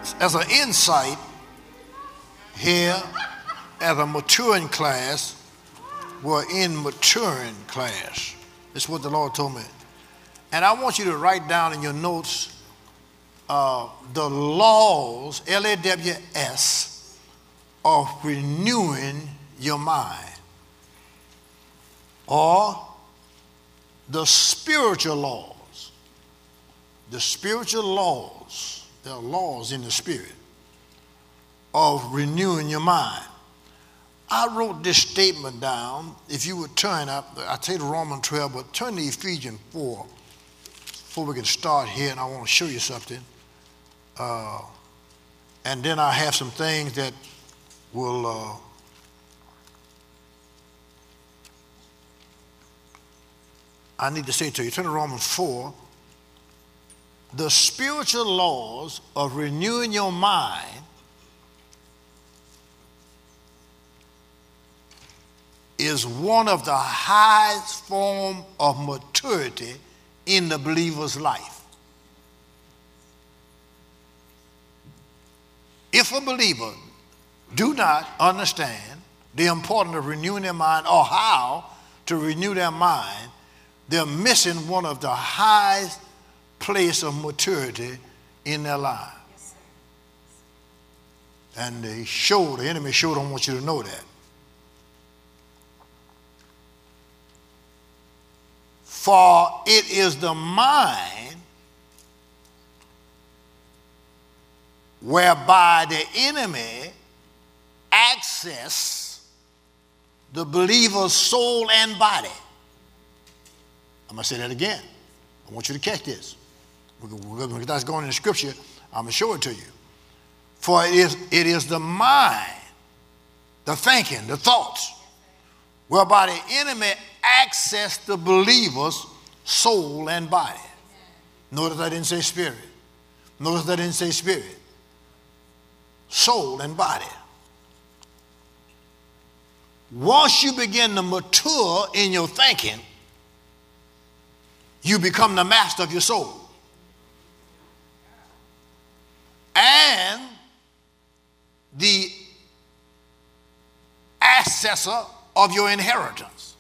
as an insight here as a maturing class, we're in maturing class. That's what the Lord told me. And I want you to write down in your notes the laws, LAWS, of renewing your mind. Or the spiritual laws. The spiritual laws. There are laws in the spirit of renewing your mind. I wrote this statement down. If you would turn up, I tell you Romans 12, but turn to Ephesians 4 before we can start here, and I want to show you something. And then I have some things that will I need to say to you. Turn to Romans 4. The spiritual laws of renewing your mind is one of the highest form of maturity in the believer's life. If a believer do not understand the importance of renewing their mind or how to renew their mind, they're missing one of the highest place of maturity in their life. Yes, and the enemy sure don't want you to know that. For it is the mind whereby the enemy access the believer's soul and body. I'm going to say that again. I want you to catch this. Because that's going in the scripture, I'm going to show it to you. For it is the mind, the thinking, the thoughts, whereby the enemy access the believer's soul and body. Notice I didn't say spirit. Notice I didn't say spirit. Soul and body. Once you begin to mature in your thinking, you become the master of your soul. And the accessor of your inheritance.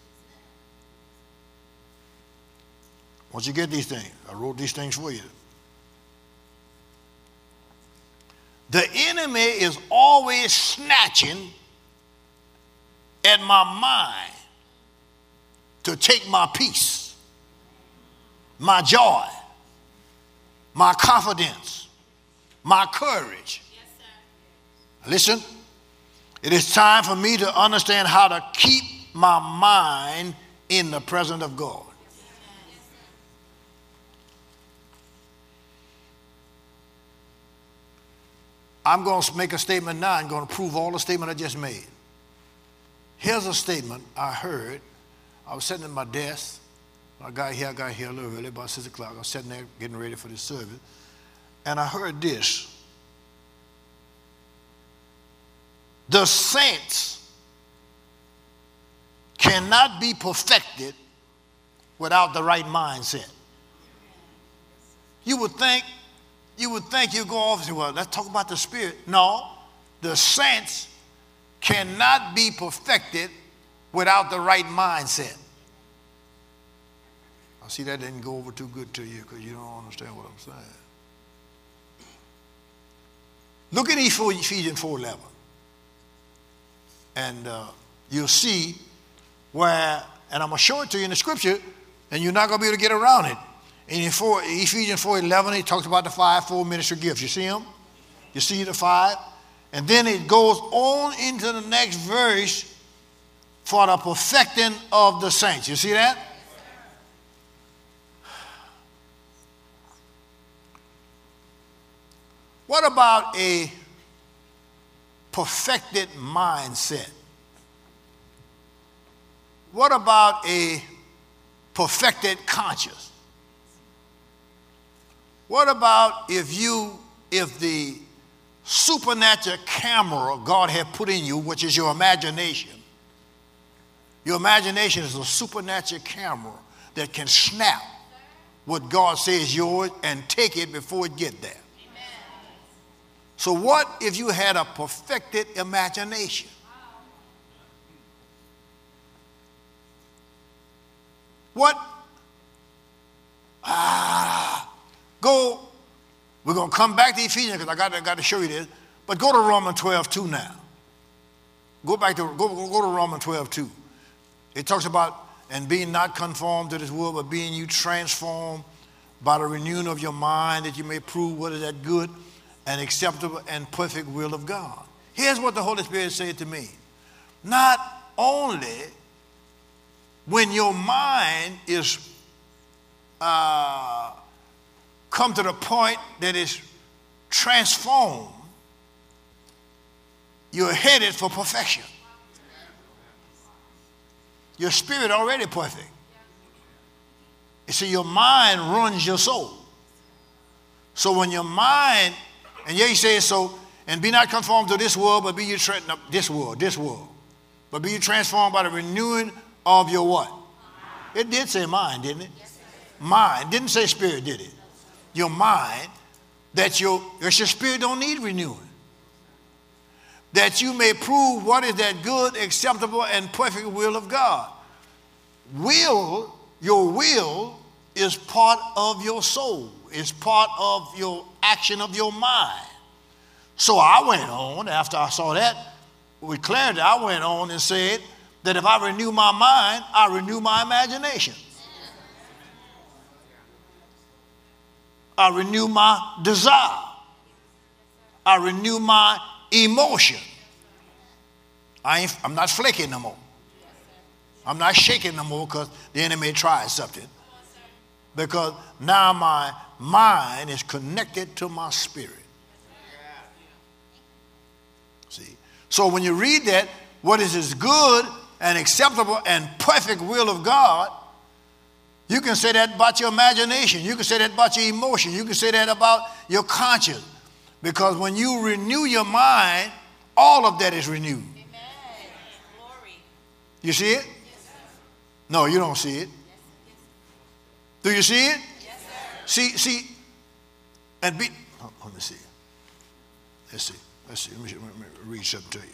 Once you get these things, I wrote these things for you. The enemy is always snatching at my mind to take my peace, my joy, my confidence, my courage. Yes, sir. Listen, it is time for me to understand how to keep my mind in the presence of God. I'm going to make a statement now. I'm going to prove all the statement I just made. Here's a statement I heard. I was sitting at my desk. I got here a little early, about 6 o'clock. I was sitting there getting ready for this service. And I heard this. The saints cannot be perfected without the right mindset. You would think you go off and say, well, let's talk about the spirit. No, the saints cannot be perfected without the right mindset. I see that didn't go over too good to you because you don't understand what I'm saying. Look at Ephesians 4:11. And you'll see where, and I'm going to show it to you in the scripture, and you're not going to be able to get around it. In Ephesians 4:11, he talks about the fivefold ministry gifts. You see them? You see the five? And then it goes on into the next verse for the perfecting of the saints. You see that? What about a perfected mindset? What about a perfected conscience? What about if the supernatural camera God had put in you, which is your imagination? Your imagination is a supernatural camera that can snap what God says is yours and take it before it gets there. So So what if you had a perfected imagination? What? Go. We're going to come back to Ephesians because I got to show you this. But go to Romans 12:2 now. Go to Romans 12:2. It talks about, and being not conformed to this world, but being you transformed by the renewing of your mind, that you may prove what is that good and acceptable and perfect will of God. Here's what the Holy Spirit said to me. Not only when your mind is come to the point that it's transformed, you're headed for perfection. Your spirit already perfect. You see, your mind runs your soul. So when your mind, and yeah, he says so, and be not conformed to this world, but be you this world. But be you transformed by the renewing of your what? It did say mind, didn't it? Mind. Didn't say spirit, did it? Your mind, that your spirit don't need renewing. That you may prove what is that good, acceptable, and perfect will of God. Your will is part of your soul. It's part of your action of your mind. So I went on, after I saw that, with clarity, I went on and said that if I renew my mind, I renew my imagination. I renew my desire. I renew my emotion. I'm not flaking no more. I'm not shaking no more because the enemy tried something. Because now my mind is connected to my spirit. See? So when you read that, what is this good and acceptable and perfect will of God, you can say that about your imagination. You can say that about your emotion. You can say that about your conscience. Because when you renew your mind, all of that is renewed. Amen. Glory. You see it? Yes, sir. No, you don't see it. Do you see it? Yes, sir. See, and let me see. Let's see. Let me read something to you.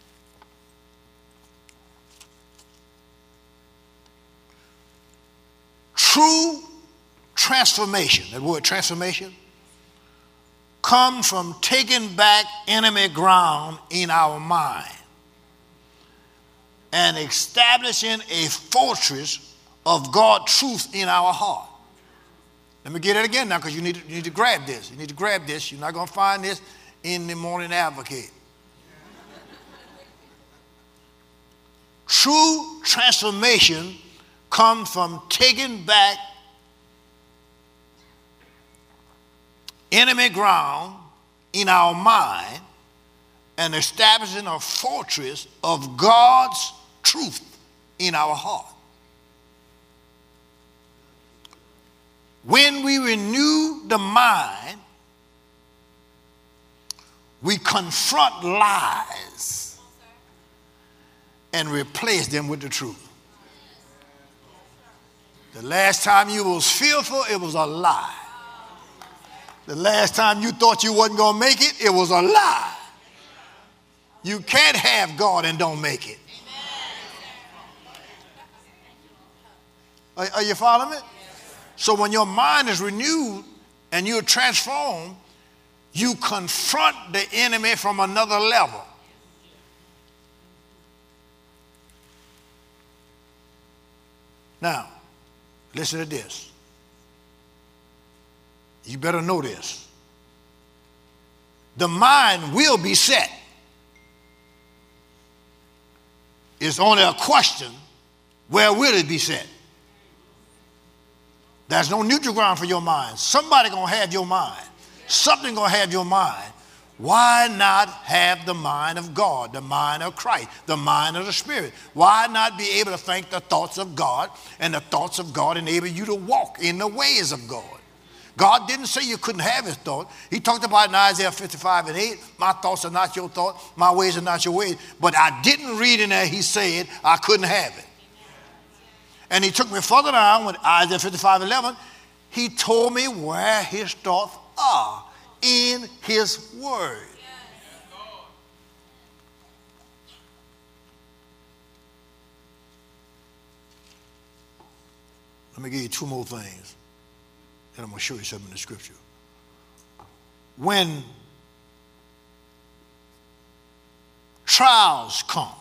True transformation, that word transformation, comes from taking back enemy ground in our mind and establishing a fortress of God truth in our heart. Let me get it again now, because you need to grab this. You need to grab this. You're not going to find this in the Morning Advocate. True transformation comes from taking back enemy ground in our mind and establishing a fortress of God's truth in our heart. When we renew the mind, we confront lies and replace them with the truth. The last time you was fearful, it was a lie. The last time you thought you wasn't going to make it, it was a lie. You can't have God and don't make it. Are you following me? So when your mind is renewed and you're transformed, you confront the enemy from another level. Now, listen to this. You better know this. The mind will be set. It's only a question, where will it be set? There's no neutral ground for your mind. Somebody gonna have your mind. Something gonna have your mind. Why not have the mind of God, the mind of Christ, the mind of the Spirit? Why not be able to think the thoughts of God, and the thoughts of God enable you to walk in the ways of God? God didn't say you couldn't have his thought. He talked about in Isaiah 55:8, my thoughts are not your thoughts, my ways are not your ways. But I didn't read in there he said I couldn't have it. And he took me further down with Isaiah 55:11. He told me where his thoughts are in his word. Let me give you two more things, and I'm going to show you something in the scripture. When trials come,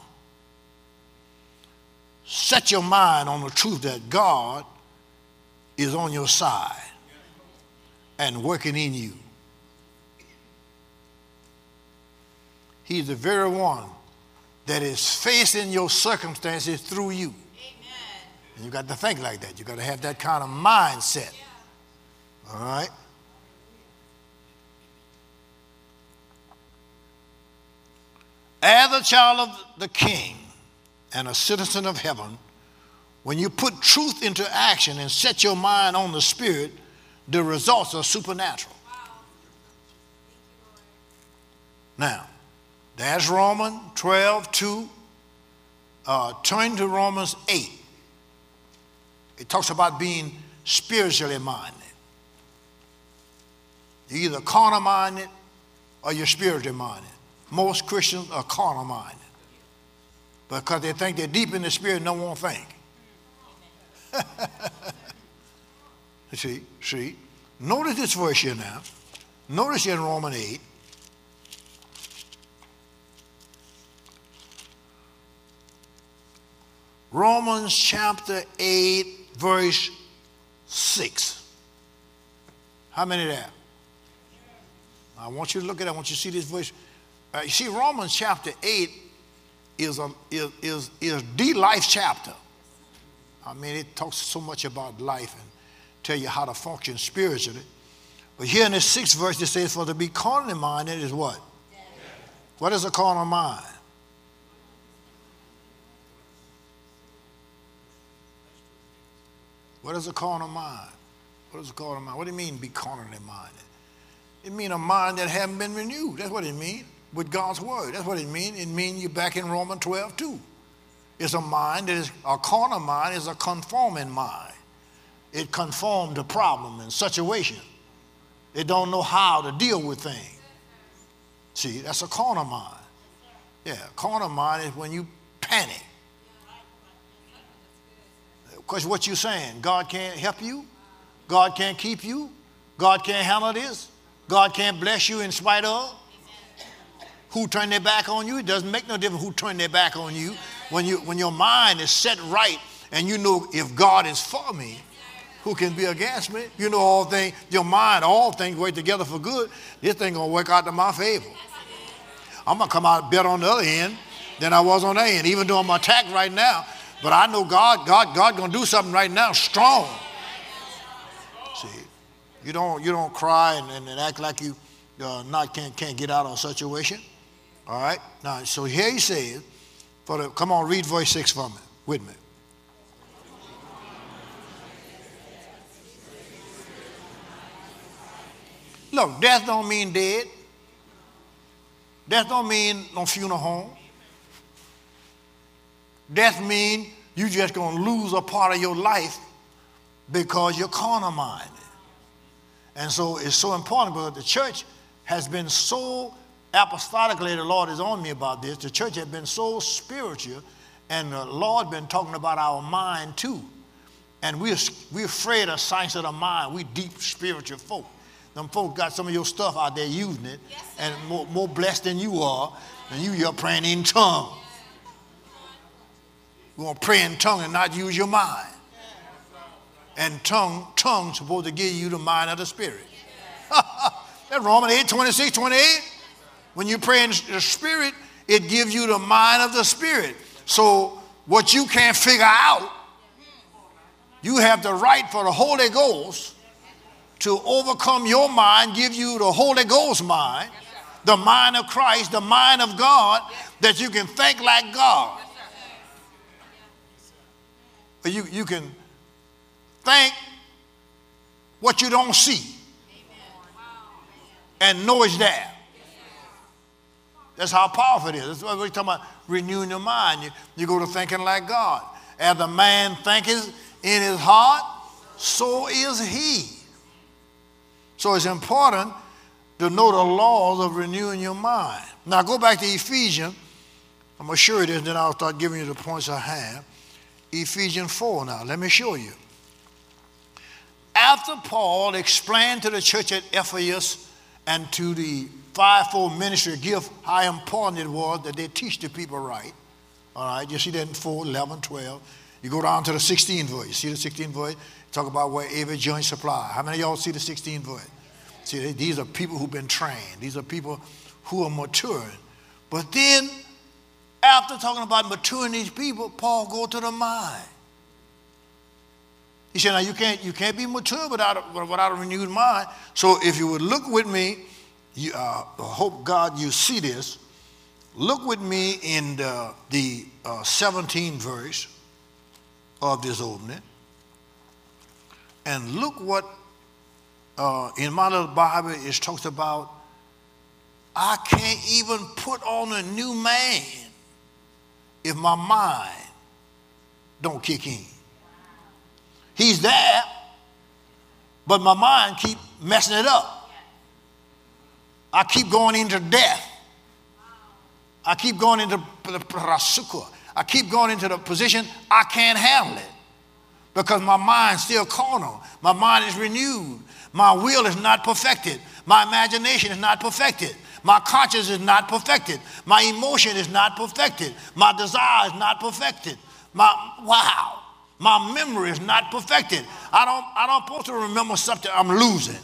set your mind on the truth that God is on your side and working in you. He's the very one that is facing your circumstances through you. Amen. And you got to think like that. You got to have that kind of mindset. All right? As a child of the King and a citizen of heaven, when you put truth into action and set your mind on the Spirit, the results are supernatural. Now, that's Romans 12:2. Turn to Romans 8. It talks about being spiritually minded. You're either carnal minded or you're spiritually minded. Most Christians are carnal minded because they think they're deep in the spirit and don't want to think. See? Notice this verse here now. Notice in Romans 8. Romans chapter 8, verse 6. How many there? I want you to look at it. I want you to see this verse. You see, Romans chapter 8 is the life chapter. I mean, it talks so much about life and tell you how to function spiritually. But here in the 6th verse, it says, for to be carnally minded is what? Death. What is a carnal mind? What is a carnal mind? What is a carnal mind? What do you mean be carnally minded? It means a mind that hasn't been renewed. That's what it means with God's word. That's what it means. It means you're back in Romans 12:2. It's a mind that is, a carnal mind is a conforming mind. It conforms to problem and situation. It don't know how to deal with things. See, that's a carnal mind. Yeah, carnal mind is when you panic. Because what you're saying, God can't help you, God can't keep you, God can't handle this, God can't bless you in spite of. Who turned their back on you? It doesn't make no difference who turned their back on you. When your mind is set right and you know if God is for me, who can be against me? You know all things, your mind, all things work together for good. This thing gonna work out to my favor. I'm gonna come out better on the other end than I was on the end, even though I'm attacked right now. But I know God gonna do something right now strong. See, you don't cry and act like you can't get out of a situation. All right. Now, so here he says, come on, read verse 6 for me, with me. Look, death don't mean dead. Death don't mean no funeral home. Death means you just going to lose a part of your life because you're carnal minded. And so it's so important because the church has been so apostolically, the Lord is on me about this. The church has been so spiritual, and the Lord been talking about our mind too. And we're afraid of science of the mind. We deep spiritual folk. Them folk got some of your stuff out there using it, yes, and more blessed than you are, and you're praying in tongues. We're going to pray in tongues and not use your mind. And tongue's supposed to give you the mind of the Spirit. That's Romans 8, 26, 28. When you pray in the Spirit, it gives you the mind of the Spirit. So what you can't figure out, you have the right for the Holy Ghost to overcome your mind, give you the Holy Ghost mind, the mind of Christ, the mind of God, that you can think like God. You can think what you don't see and know it's there. That's how powerful it is. That's why we're talking about renewing your mind. You go to thinking like God. As the man thinketh in his heart, so is he. So it's important to know the laws of renewing your mind. Now go back to Ephesians. I'm going to show you this, then I'll start giving you the points I have. Ephesians 4 now. Let me show you. after Paul explained to the church at Ephesus and to the fivefold ministry gift how important it was that they teach the people right. All right, you see that in 4, 11, 12. You go down to the 16th verse. You see the 16th verse? Talk about where every joint supply. How many of y'all see the 16th verse? See, these are people who've been trained. These are people who are maturing. But then, after talking about maturing these people, Paul go to the mind. He said, now you can't be mature without a renewed mind. So if you would look with me, I hope, God, you see this. Look with me in the 17th verse of this opening. And look what in my little Bible it talks about. I can't even put on a new man if my mind don't kick in. He's there, but my mind keep messing it up. I keep going into death. I keep going into the prasuka. I keep going into the position I can't handle it because my mind's still carnal. My mind is renewed. My will is not perfected. My imagination is not perfected. My conscience is not perfected. My emotion is not perfected. My desire is not perfected. My memory is not perfected. I don't supposed to remember something I'm losing.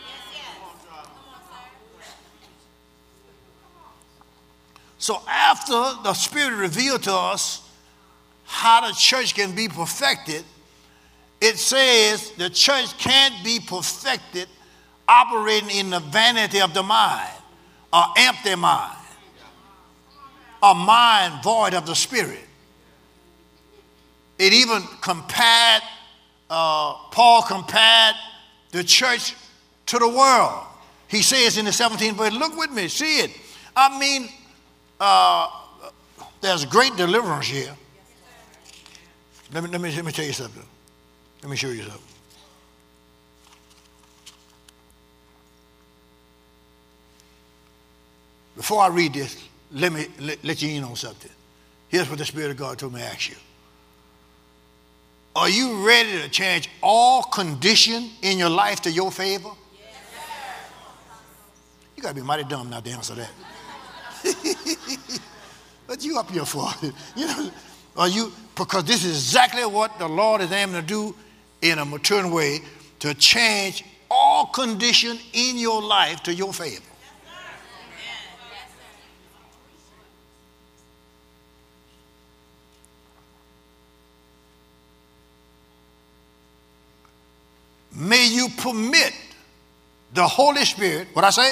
So after the Spirit revealed to us how the church can be perfected, it says the church can't be perfected operating in the vanity of the mind, an empty mind, a mind void of the Spirit. It even Paul compared the church to the world. He says in the 17th verse, look with me, see it. I mean, there's great deliverance here. Let me tell you something. Let me show you something. Before I read this, let me let you in on something. Here's what the Spirit of God told me to ask you. Are you ready to change all condition in your life to your favor? Yes, sir. You got to be mighty dumb not to answer that. What you up here for? Are you, because this is exactly what the Lord is aiming to do in a maturing way, to change all condition in your life to your favor. May you permit the Holy Spirit, what I say?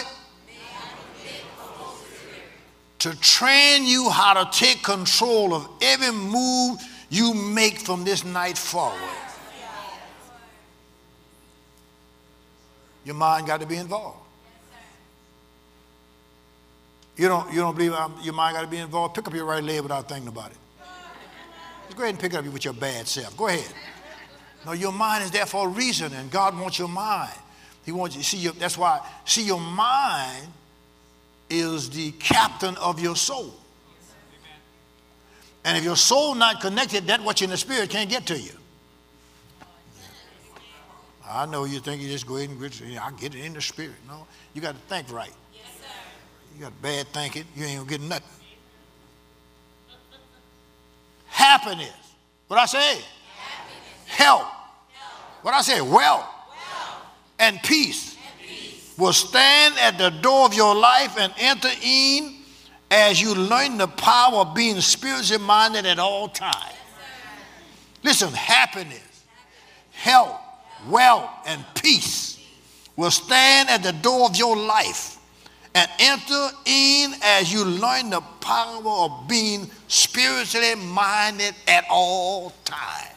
To train you how to take control of every move you make from this night forward. Your mind got to be involved. You don't believe your mind got to be involved? Pick up your right leg without thinking about it. Just go ahead and pick it up with your bad self. Go ahead. No, your mind is there for a reason, and God wants your mind. He wants you to see that's why, your mind is the captain of your soul. And if your soul not connected, that what's in the spirit can't get to you. I know you think you just go ahead and I get it in the spirit. No, you got to think right. Yes, sir. You got bad thinking, you ain't gonna get nothing. Happiness. What I say? Happiness. Health. What I say? Wealth. And peace will stand at the door of your life and enter in as you learn the power of being spiritually minded at all times. Listen, happiness, health, wealth, and peace will stand at the door of your life and enter in as you learn the power of being spiritually minded at all times.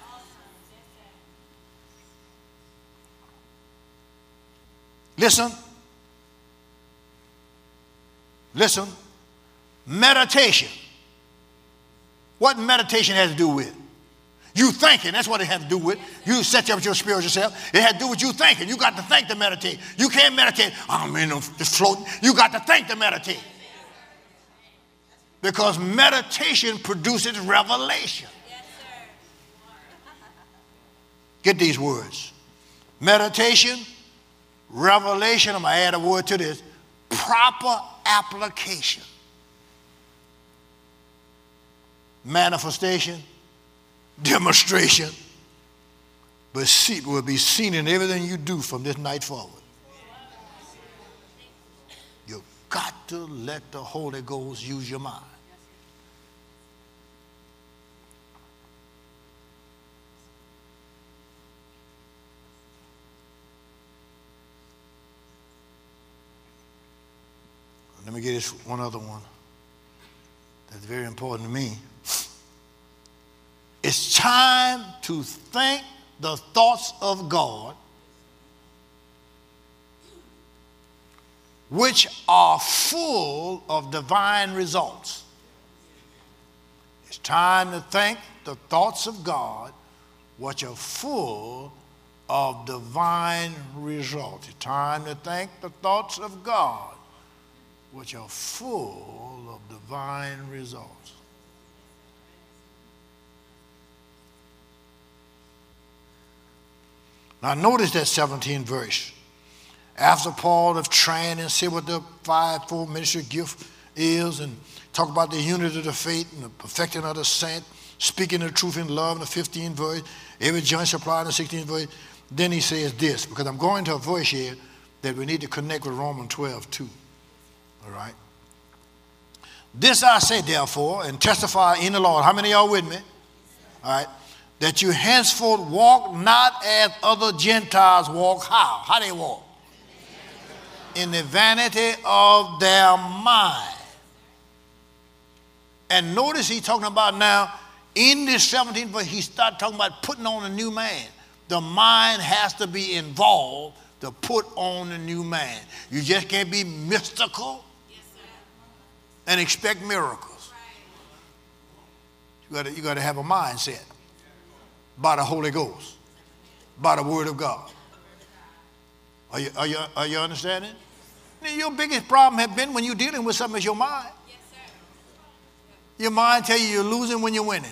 Listen, meditation. What meditation has to do with? You thinking, that's what it has to do with. You set up your spiritual self. It has to do with you thinking. You got to think to meditate. You can't meditate, I'm in the floating. You got to think to meditate. Because meditation produces revelation. Get these words. meditation, revelation, I'm going to add a word to this, proper application. Manifestation, demonstration, but see, will be seen in everything you do from this night forward. You've got to let the Holy Ghost use your mind. Let me get this one other one that's very important to me. It's time to think the thoughts of God, which are full of divine results. It's time to think the thoughts of God, which are full of divine results. It's time to think the thoughts of God, which are full of divine results. Now notice that 17th verse. After Paul have trained and said what the fivefold ministry gift is, and talk about the unity of the faith and the perfecting of the saint, speaking the truth in love in the 15th verse, every joint supplied in the 16th verse, then he says this, because I'm going to a verse here that we need to connect with Romans 12 too. All right. This I say, therefore, and testify in the Lord. How many of y'all with me? All right. That you henceforth walk not as other Gentiles walk. How? How they walk? In the vanity of their mind. And notice he's talking about now, in this 17th verse, he started talking about putting on a new man. The mind has to be involved to put on a new man. You just can't be mystical and expect miracles. You got to have a mindset by the Holy Ghost, by the Word of God. Are you understanding? Your biggest problem has been when you're dealing with something is your mind. Your mind tell you you're losing when you're winning.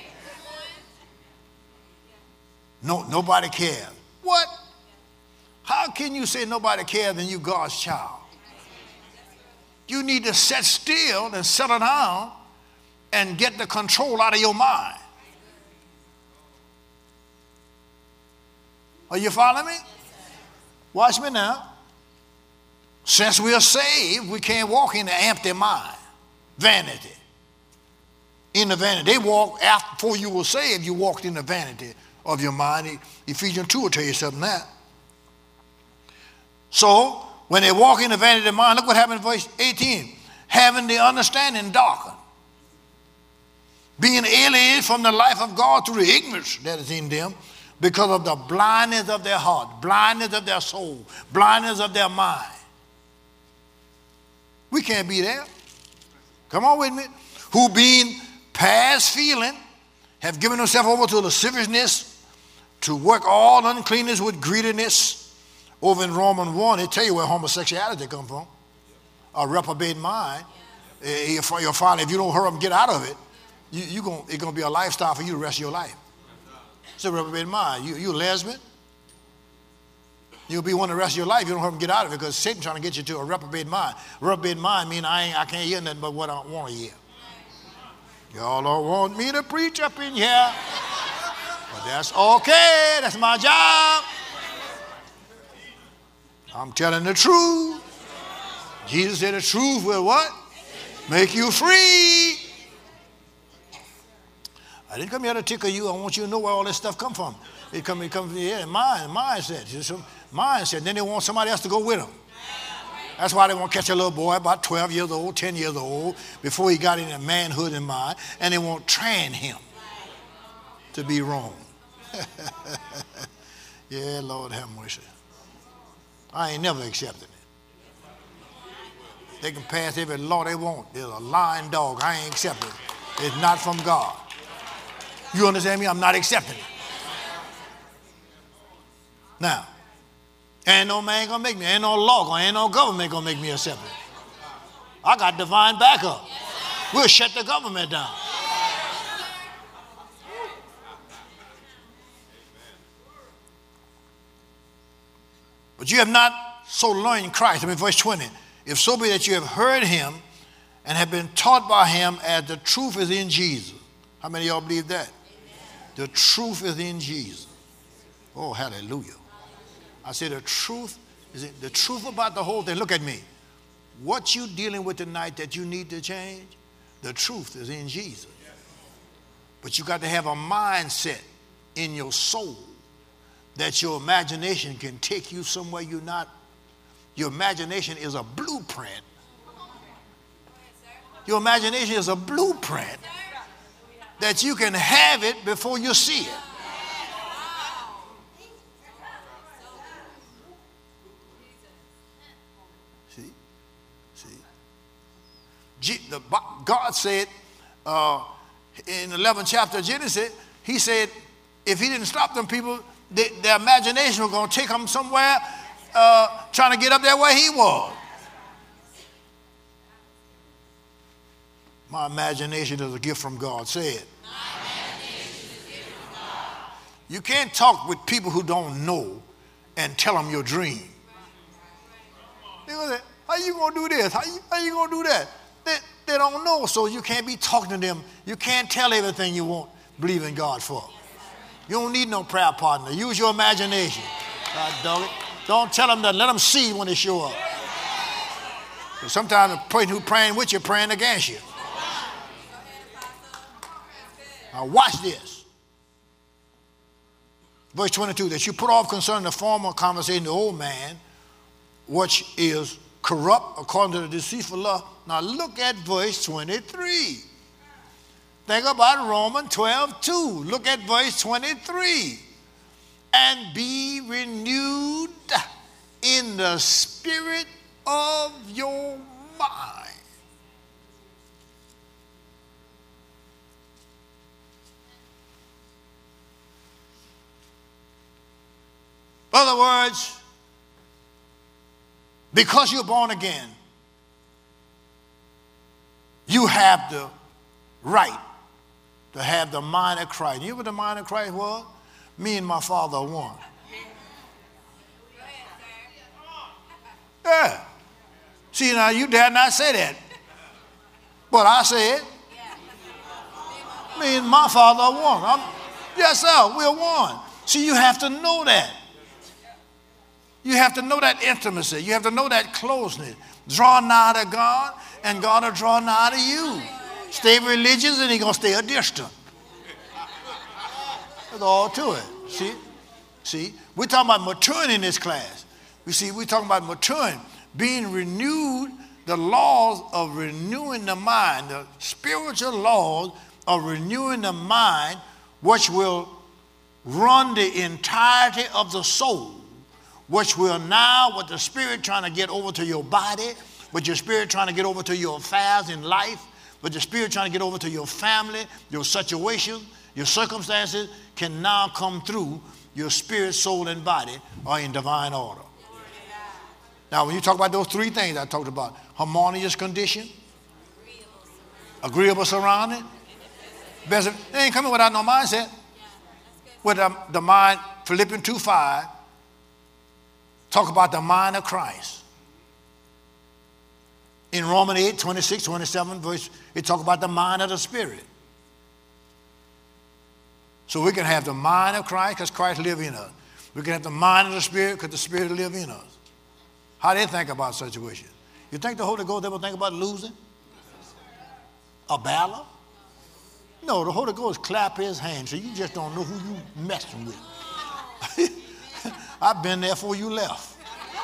Nobody cares. What? How can you say nobody cares and you God's child? You need to sit still and settle down and get the control out of your mind. Are you following me? Watch me now. Since we are saved, we can't walk in the empty mind. Vanity. In the vanity. They walk after, before you were saved, you walked in the vanity of your mind. Ephesians 2 will tell you something that. So, when they walk in the vanity of mind, look what happened in verse 18. Having the understanding darkened. Being alienated from the life of God through the ignorance that is in them, because of the blindness of their heart, blindness of their soul, blindness of their mind. We can't be there. Come on with me. Who being past feeling have given themselves over to lasciviousness, to work all uncleanness with greediness. Over in Romans 1, they tell you where homosexuality come from. A reprobate mind. You'll find if you don't hurry up and get out of it, it's going to be a lifestyle for you the rest of your life. It's a reprobate mind. You a lesbian? You'll be one the rest of your life. You don't hurry up and get out of it because Satan's trying to get you to a reprobate mind. Reprobate mind means I can't hear nothing but what I want to hear. Y'all don't want me to preach up in here. But that's okay. That's my job. I'm telling the truth. Jesus said the truth will what? Make you free. I didn't come here to tickle you. I want you to know where all this stuff come from. It comes from here, mindset. Mindset. Then they want somebody else to go with them. That's why they want to catch a little boy about 12 years old, 10 years old, before he got into manhood in mind, and they want to train him to be wrong. Yeah, Lord have mercy. I ain't never accepted it. They can pass every law they want. There's a lying dog. I ain't accepting it. It's not from God. You understand me? I'm not accepting it. Now, ain't no man gonna make me. Ain't no law, ain't no government gonna make me accept it. I got divine backup. We'll shut the government down. But you have not so learned Christ. I mean, verse 20. If so be that you have heard him and have been taught by him as the truth is in Jesus. How many of y'all believe that? Amen. The truth is in Jesus. Oh, hallelujah. I say the truth is in, the truth about the whole thing. Look at me. What you dealing with tonight that you need to change, the truth is in Jesus. But you got to have a mindset in your soul that your imagination can take you somewhere you're not. Your imagination is a blueprint. Your imagination is a blueprint that you can have it before you see it. God said in the 11th chapter of Genesis, he said if he didn't stop them people, their imagination was going to take them somewhere trying to get up there where he was. My imagination is a gift from God. Say it. My imagination is a gift from God. You can't talk with people who don't know and tell them your dream. They go say, how you going to do this? How you going to do that? They don't know, so you can't be talking to them. You can't tell everything you want, believe in God for. You don't need no prayer partner. Use your imagination. God dog it. Don't tell them that. Let them see when they show up. Sometimes the person who's praying with you praying against you. Now watch this. Verse 22, that you put off concerning the former conversation the old man, which is corrupt according to the deceitful lust. Now look at verse 23. Think about Romans 12:2. Look at verse 23. And be renewed in the spirit of your mind. In other words, because you're born again, you have the right to have the mind of Christ. You know what the mind of Christ was? Me and my Father are one. Yeah. See, now you dare not say that. But I say it. Me and my Father are one. Yes, sir, we're one. See, you have to know that. You have to know that intimacy. You have to know that closeness. Draw nigh to God, and God will draw nigh to you. Stay religious, and he's going to stay a distant. That's all to it. See, we're talking about maturing in this class. You see, we're talking about maturing, being renewed, the laws of renewing the mind, the spiritual laws of renewing the mind, which will run the entirety of the soul, which will now, with the Spirit trying to get over to your body, with your Spirit trying to get over to your affairs in life, with the Spirit trying to get over to your family, your situation, your circumstances, can now come through your spirit, soul, and body are in divine order. Now, when you talk about those three things I talked about, harmonious condition, agreeable surrounding, they ain't coming without no mindset. With the mind, Philippians 2:5, talk about the mind of Christ. In Romans 8:26-27, verse, it talk about the mind of the Spirit. So we can have the mind of Christ because Christ lives in us. We can have the mind of the Spirit because the Spirit lives in us. How do they think about situations? You think the Holy Ghost ever think about losing? A battle? No, the Holy Ghost clap his hands, so you just don't know who you messing with. I've been there before you left.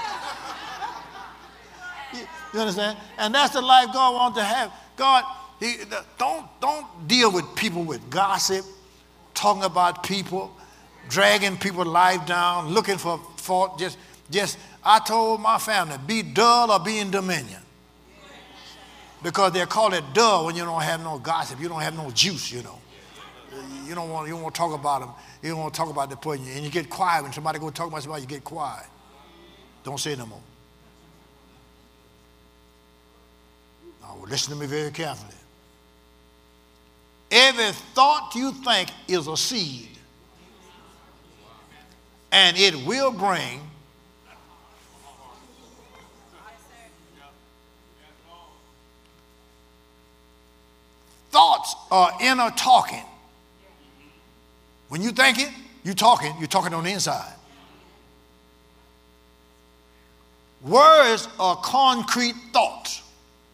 You understand? And that's the life God wants to have. God, don't deal with people with gossip, talking about people, dragging people's life down, looking for fault. Just I told my family, be dull or be in dominion. Because they call it dull when you don't have no gossip, you don't have no juice, you know. You don't want to talk about them. You don't want to talk about the point. And you get quiet when somebody go talk about somebody, you get quiet. Don't say no more. Now, listen to me very carefully. Every thought you think is a seed, and it will bring are inner talking. When you think it, you're talking on the inside. Words are concrete thoughts.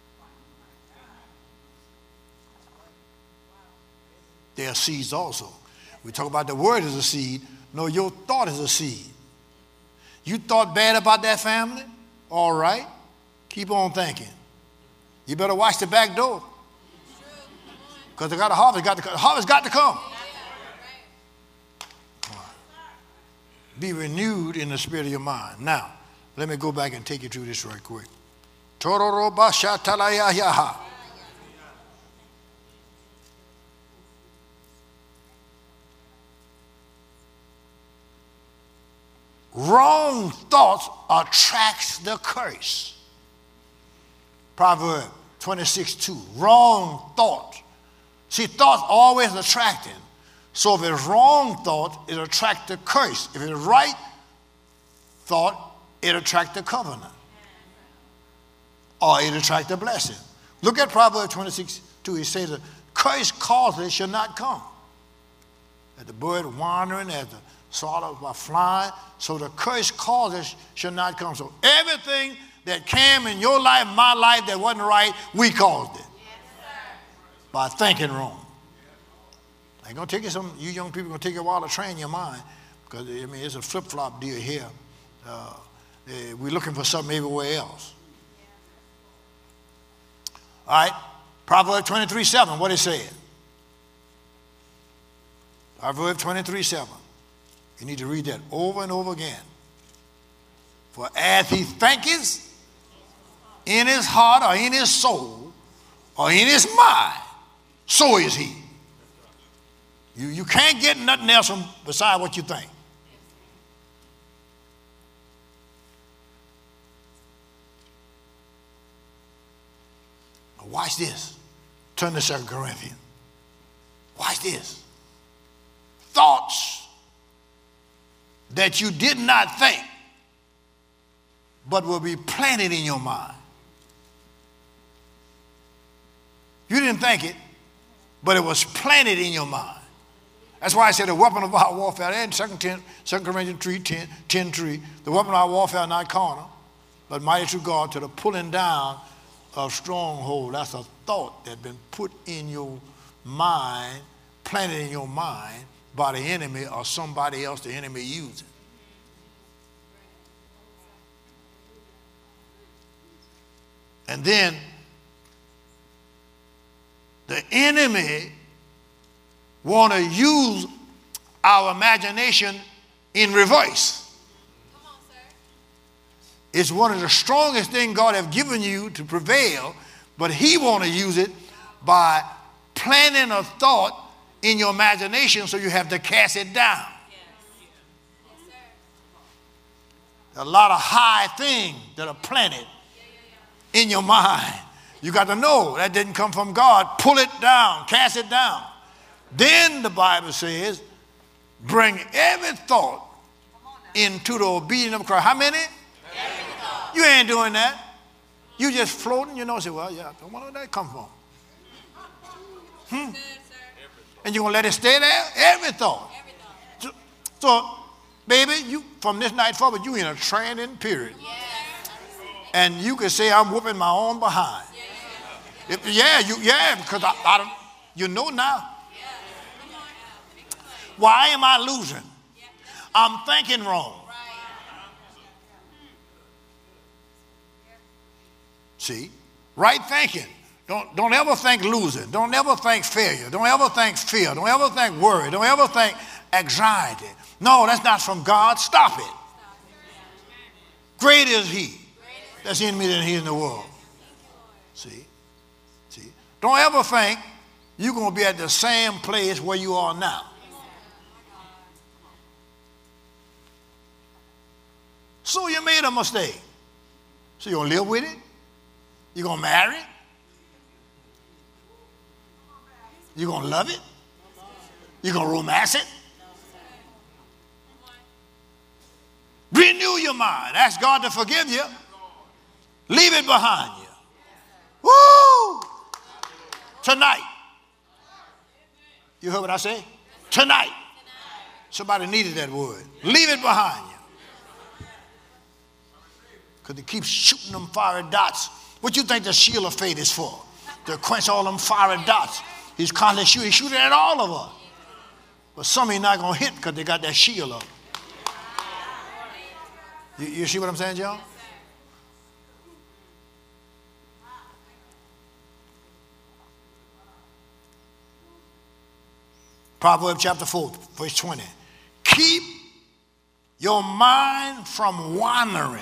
They are seeds also. We talk about the word as a seed. No, your thought is a seed. You thought bad about that family? All right. Keep on thinking. You better watch the back door. Because they got a harvest. Harvest got to come. Be renewed in the spirit of your mind. Now, let me go back and take you through this right quick. Wrong thoughts attracts the curse. Proverbs 26:2. Wrong thoughts. See, thoughts always attracting. So if it's wrong thought, it attracts the curse. If it's right thought, it attracts the covenant. Or it attracts the blessing. Look at Proverbs 26:2. It says, the curse causes shall not come. As the bird wandering, as the swallow by flying, so the curse causes shall not come. So everything that came in your life, my life, that wasn't right, we caused it. By thinking wrong. It's gonna take you young people gonna take a while to train your mind, because I mean it's a flip-flop deal here. We're looking for something everywhere else. All right, Proverbs 23:7. What it said? Proverbs 23:7. You need to read that over and over again. For as he thinketh in his heart or in his soul or in his mind, so is he. You can't get nothing else beside what you think. Now watch this. Turn to 2 Corinthians. Watch this. Thoughts that you did not think, but will be planted in your mind. You didn't think it, but it was planted in your mind. That's why I said the weapon of our warfare, and 2 Corinthians 10:3, the weapon of our warfare is not carnal, but mighty through God to the pulling down of stronghold. That's a thought that's been put in your mind, planted in your mind by the enemy or somebody else the enemy using. And then the enemy want to use our imagination in reverse. Come on, sir. It's one of the strongest things God has given you to prevail, but he want to use it by planting a thought in your imagination, so you have to cast it down. Yes. Yes, sir. A lot of high things that are planted in your mind. You got to know that didn't come from God. Pull it down, cast it down. Then the Bible says, bring every thought into the obedience of Christ. How many? You ain't doing that. You just floating, say, well, yeah, I wonder where that come from. And you're going to let it stay there? Every thought. So, baby, you from this night forward, you in a training period. And you can say, I'm whooping my own behind. Because I don't, you know now. Why am I losing? I'm thinking wrong. See? Right thinking. Don't ever think losing. Don't ever think failure. Don't ever think fear. Don't ever think worry. Don't ever think anxiety. No, that's not from God. Stop it. Greater is he that's in me than he in the world. See? Don't ever think you're going to be at the same place where you are now. So you made a mistake. So you're going to live with it? You're going to marry it? You're going to love it? You're going to romance it? Renew your mind. Ask God to forgive you. Leave it behind you. Woo! Tonight, You heard what I say? Tonight. Somebody needed that word. Leave it behind you. Because they keep shooting them fiery dots. What you think the shield of faith is for? To quench all them fiery dots. He's constantly shooting. He's shooting at all of us. But some of you not going to hit because they got that shield up. You see what I'm saying, John? Proverbs chapter 4, verse 20. Keep your mind from wandering.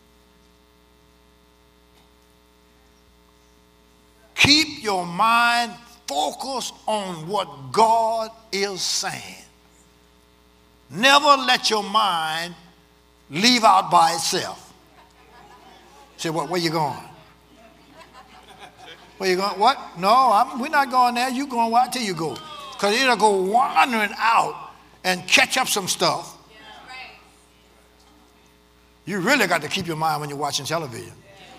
Keep your mind focused on what God is saying. Never let your mind leave out by itself. Say, what? Where you going? Where you going? What? No, we're not going there. You going where I tell you go. Because it'll go wandering out and catch up some stuff. You really got to keep your mind when you're watching television.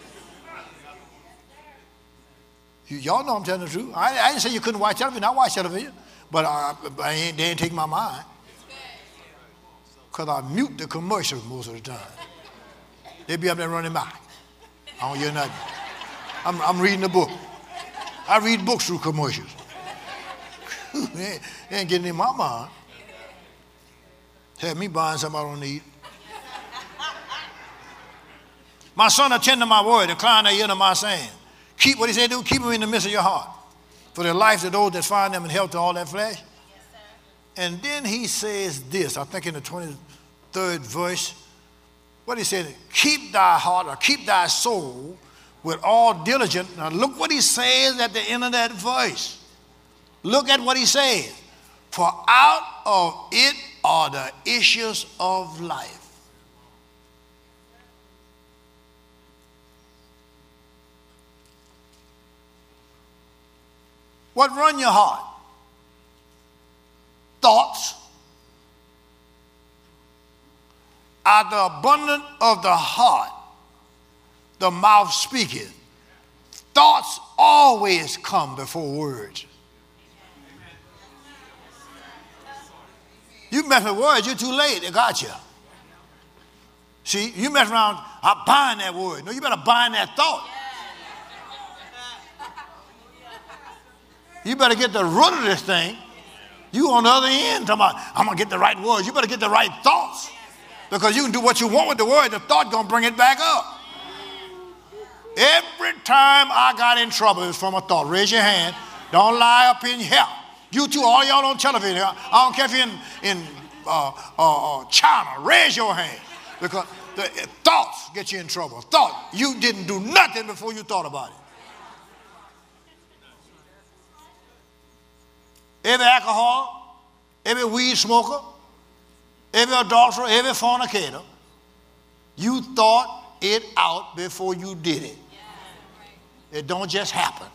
Y'all know I'm telling the truth. I didn't say you couldn't watch television. I watch television. But they ain't take my mind. Because I mute the commercials most of the time. They be up there running by. I don't hear nothing. I'm reading a book. I read books through commercials. They ain't getting in my mind. Had me buying something I don't need. My son, attend to my word, incline thy ear to my saying. Keep what he said, do, keep them in the midst of your heart. For the life of those that find them in health to all that flesh. Yes, and then he says this, I think in the 23rd verse, what he said, keep thy heart or keep thy soul with all diligence. Now look what he says at the end of that verse. Look at what he says. For out of it are the issues of life. What run your heart? Thoughts. Out the abundance of the heart, the mouth speaketh. Thoughts always come before words. You mess with words, you're too late. They got you. See, you mess around, I bind that word. No, you better bind that thought. You better get the root of this thing. You on the other end talking about, I'm going to get the right words. You better get the right thoughts. Because you can do what you want with the word. The thought going to bring it back up. Every time I got in trouble, it was from a thought. Raise your hand. Don't lie up in here. You two, all y'all on television. I don't care if you're in China. Raise your hand. Because the thoughts get you in trouble. Thought. You didn't do nothing before you thought about it. Every alcohol, every weed smoker, every adulterer, every fornicator, you thought it out before you did it. It don't just happen.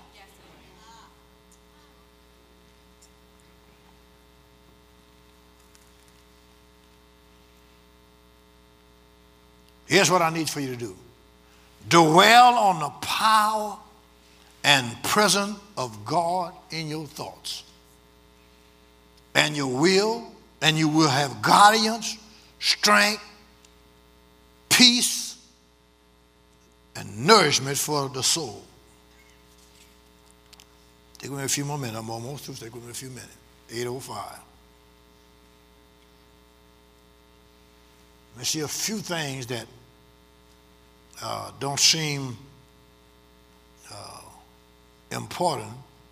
Here's what I need for you to do. Dwell on the power and presence of God in your thoughts. And you will have guidance, strength, peace, and nourishment for the soul. Take with me a few more minutes. I'm almost through. Take with me a few minutes. 8:05. Let's see a few things that don't seem important.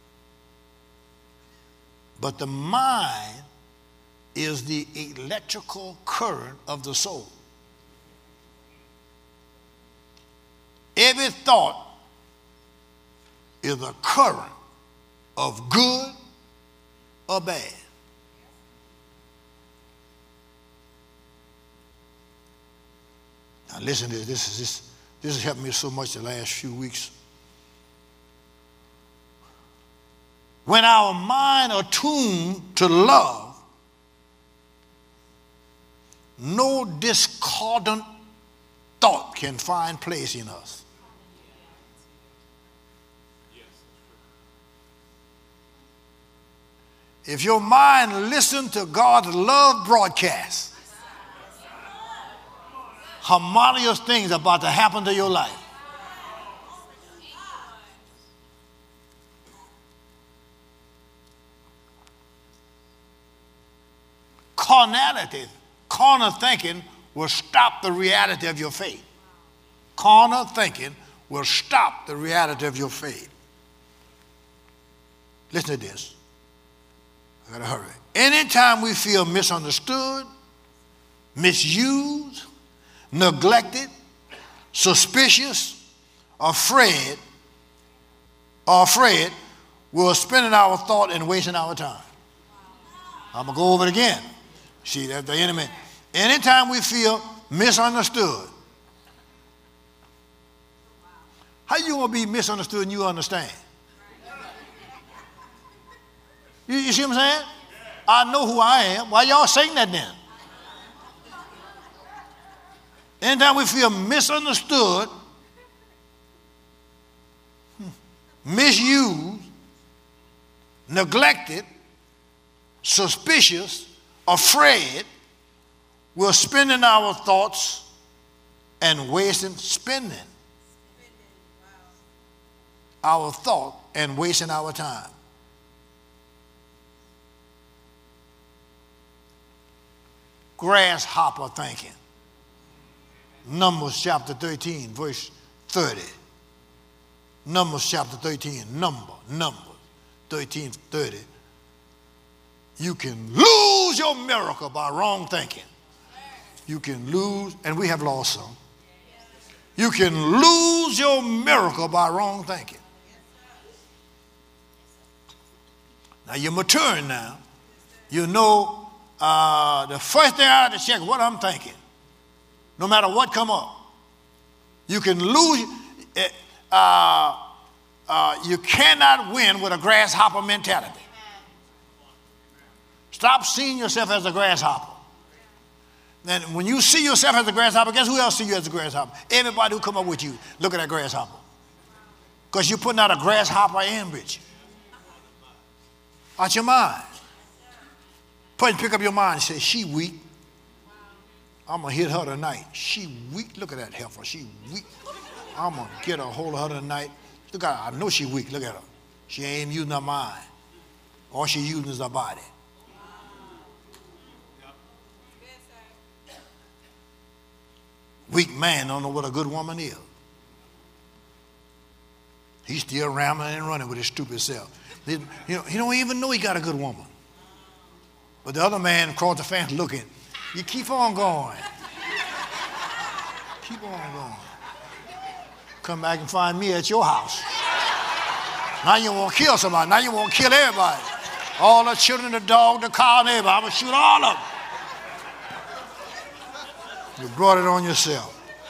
But the mind is the electrical current of the soul. Every thought is a current of good or bad. Now listen to this. This has helped me so much the last few weeks. When our mind are tuned to love, no discordant thought can find place in us. If your mind listen to God's love broadcast, harmonious things are about to happen to your life. Carnality, carnal thinking will stop the reality of your faith. Carnal thinking will stop the reality of your faith. Listen to this. I gotta hurry. Anytime we feel misunderstood, misused, neglected, suspicious, afraid, we're spending our thought and wasting our time. I'm gonna go over it again. See, that's the enemy. Anytime we feel misunderstood, how you gonna be misunderstood and you understand? You see what I'm saying? I know who I am. Why y'all saying that then? Anytime we feel misunderstood, misused, neglected, suspicious, afraid, we're spending our thoughts and spending our thought and wasting our time. Grasshopper thinking. Numbers chapter 13, verse 30. Numbers chapter 13, Numbers 13, 30. You can lose your miracle by wrong thinking. You can lose, and we have lost some. You can lose your miracle by wrong thinking. Now you're maturing now. You know the first thing I have to check what I'm thinking. No matter what come up. You can lose. You cannot win with a grasshopper mentality. Stop seeing yourself as a grasshopper. And when you see yourself as a grasshopper, guess who else see you as a grasshopper? Everybody who come up with you, look at that grasshopper. Because you're putting out a grasshopper image. Out your mind. Pick up your mind and say, she weak. I'm going to hit her tonight. She weak. Look at that heifer. She weak. I'm going to get a hold of her tonight. Look at her. I know she weak. Look at her. She ain't using her mind. All she using is her body. Weak man don't know what a good woman is. He's still rambling and running with his stupid self. He don't even know he got a good woman. But the other man across the fence looking. You keep on going. Keep on going. Come back and find me at your house. Now you want to kill somebody. Now you want to kill everybody. All the children, the dog, the cow, and everybody. I'm going to shoot all of them. You brought it on yourself.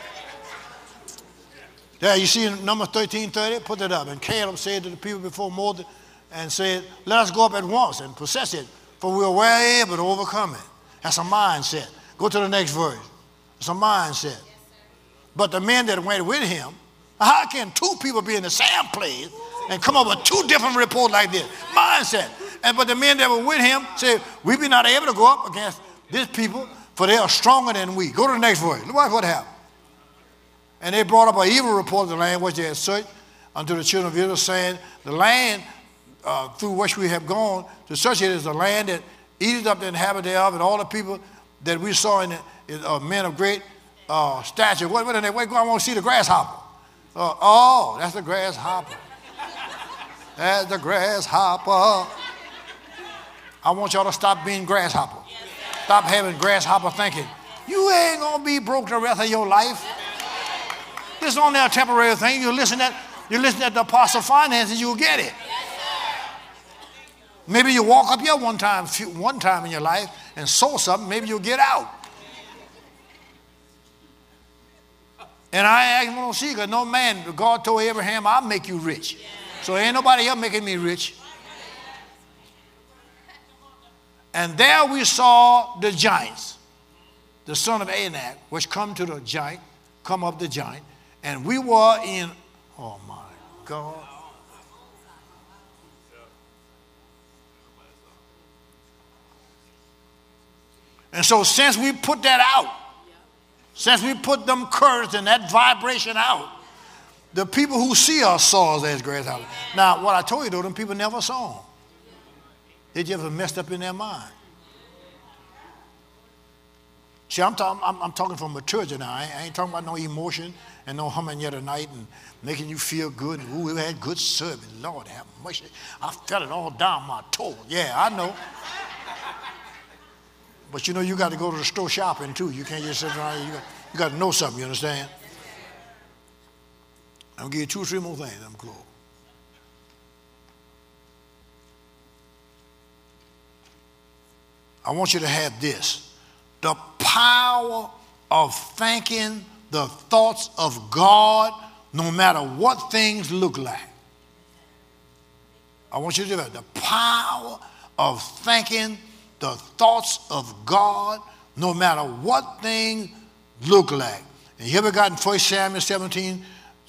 There, you see in Numbers 13:30, put that up. And Caleb said to the people before Moses and said, let us go up at once and possess it, for we are well able to overcome it. That's a mindset. Go to the next verse. It's a mindset. But the men that went with him, how can two people be in the same place and come up with two different reports like this? Mindset. But the men that were with him said, we be not able to go up against this people, for they are stronger than we. Go to the next verse. Look what happened. And they brought up an evil report of the land which they had searched unto the children of Israel, saying, the land through which we have gone to search it is the land that eateth up the inhabitants thereof, and all the people that we saw in it men of great stature. What are they? Wait, I want to see the grasshopper. That's the grasshopper. That's the grasshopper. I want y'all to stop being grasshopper. Stop having grasshopper thinking. You ain't going to be broke the rest of your life. This is only a temporary thing. You listen at the apostle finances, you'll get it. Maybe you walk up here one time in your life and sow something, maybe you'll get out. And I ain't going to see, because no man, God told Abraham, I'll make you rich. So ain't nobody else making me rich. And there we saw the giants, the son of Anak, which come up the giant, and we were in, oh my God. And so since we put that out, since we put them currents and that vibration out, the people who see us saw us as grasshoppers. Now, what I told you, though, them people never saw them. They just were messed up in their mind. See, I'm talking from maturity now. I ain't talking about no emotion and no humming yet tonight and making you feel good. And, ooh, we had good service. Lord have mercy. I felt it all down my toe. Yeah, I know. But you know, you got to go to the store shopping too. You can't just sit around. You got to know something, you understand? I'll give you 2 or 3 more things. I'm close. I want you to have this. The power of thinking the thoughts of God no matter what things look like. I want you to do that. The power of thinking the thoughts of God no matter what things look like. And here we got in 1 Samuel 17,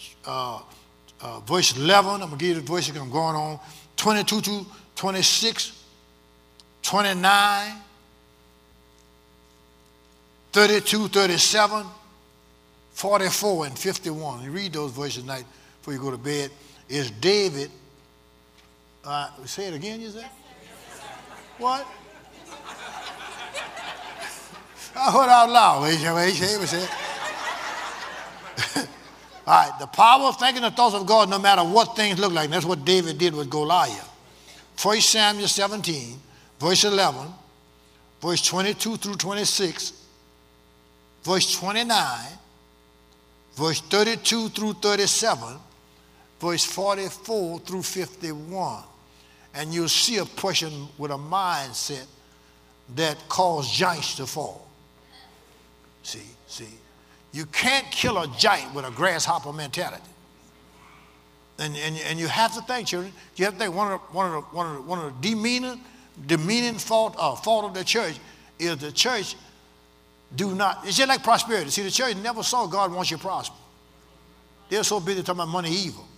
verse 11. I'm going to give you the verse I'm going on. 22 to 26, 29, 32, 37, 44, and 51. You read those verses tonight before you go to bed. Is David, say it again, you say? What? I heard out loud. All right, the power of thinking the thoughts of God no matter what things look like. And that's what David did with Goliath. 1 Samuel 17, verse 11, verse 22 through 26, verse 29, verse 32 through 37, verse 44 through 51. And you'll see a person with a mindset that caused giants to fall. See. You can't kill a giant with a grasshopper mentality. And you have to think, children, you have to think one of the demeaning fault of the church is the church do not, it's just like prosperity. See, the church never saw God wants you to prosper. They're so busy talking about money evil.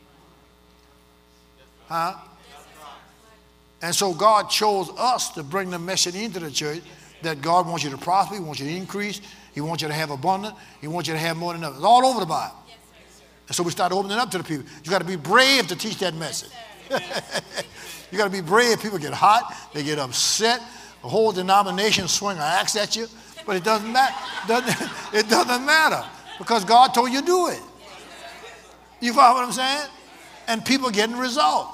Huh? And so God chose us to bring the message into the church that God wants you to prosper, He wants you to increase, He wants you to have abundance, He wants you to have more than enough. It's all over the Bible. Yes, sir. And so we started opening up to the people. You got to be brave to teach that message. You got to be brave. People get hot, they get upset, the whole denomination swing an axe at you, but it doesn't matter. It doesn't matter because God told you to do it. You follow what I'm saying? And people getting results.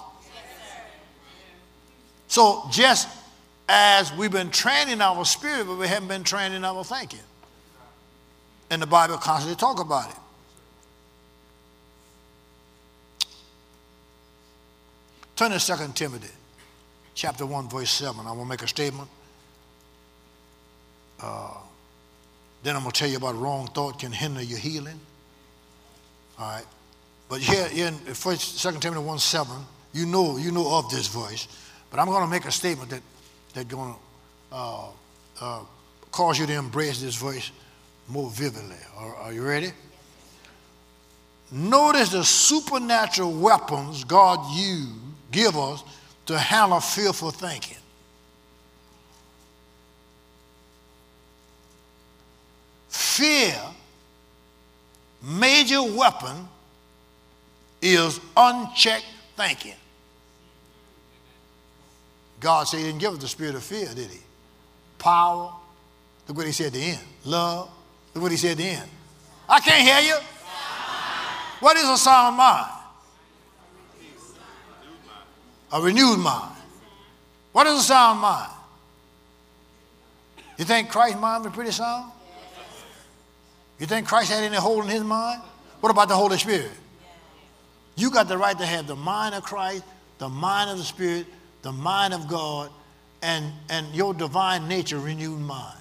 So just as we've been training our spirit, but we haven't been training our thinking. And the Bible constantly talk about it. Turn to 2 Timothy, chapter 1, verse 7. I want to make a statement. Then I'm going to tell you about wrong thought can hinder your healing. All right. But here in 2 Timothy 1, 7, you know of this verse. But I'm going to make a statement that's going to cause you to embrace this verse more vividly. Are you ready? Notice the supernatural weapons God give us to handle fearful thinking. Fear, major weapon, is unchecked thinking. God said He didn't give us the spirit of fear, did He? Power. Look what He said at the end. Love. Look what He said at the end. I can't hear you. What is a sound mind? A renewed mind. What is a sound mind? You think Christ's mind was pretty sound? You think Christ had any hold in His mind? What about the Holy Spirit? You got the right to have the mind of Christ, the mind of the Spirit, the mind of God, and your divine nature renewed mind.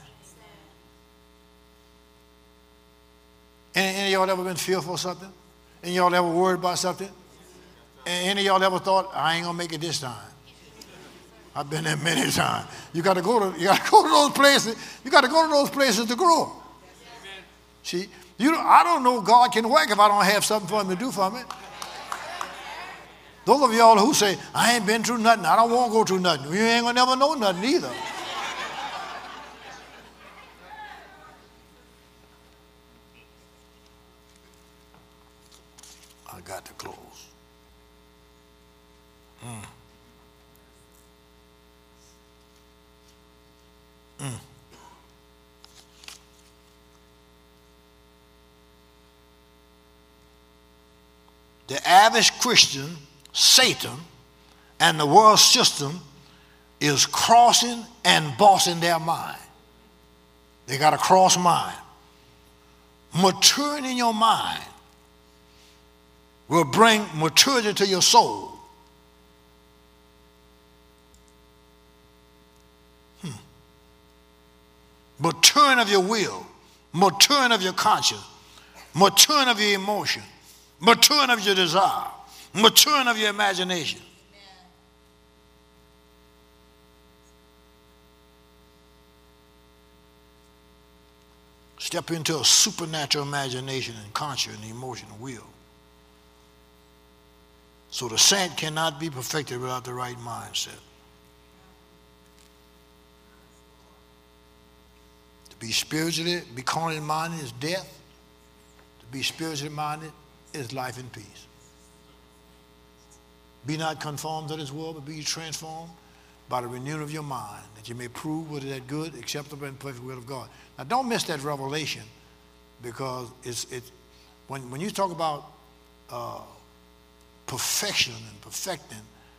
Any of y'all ever been fearful of something? Any of y'all ever worried about something? Any of y'all ever thought, I ain't gonna make it this time? I've been there many times. You gotta go to those places. You gotta go to those places to grow. See, I don't know God can work if I don't have something for Him to do for me. Those of y'all who say, I ain't been through nothing, I don't want to go through nothing, you ain't gonna never know nothing either. The average Christian, Satan, and the world system is crossing and bossing their mind. They got a cross mind. Maturing in your mind will bring maturity to your soul. Maturing of your will, maturing of your conscience, maturing of your emotion, maturing of your desire, maturing of your imagination. Step into a supernatural imagination and conscience and emotion and will. So the saint cannot be perfected without the right mindset. To be spiritually, be carnally minded is death. To be spiritually minded is life and peace. Be not conformed to this world, but be transformed by the renewing of your mind, that you may prove what is that good, acceptable, and perfect will of God. Now, don't miss that revelation, because it's when you talk about perfection and perfecting,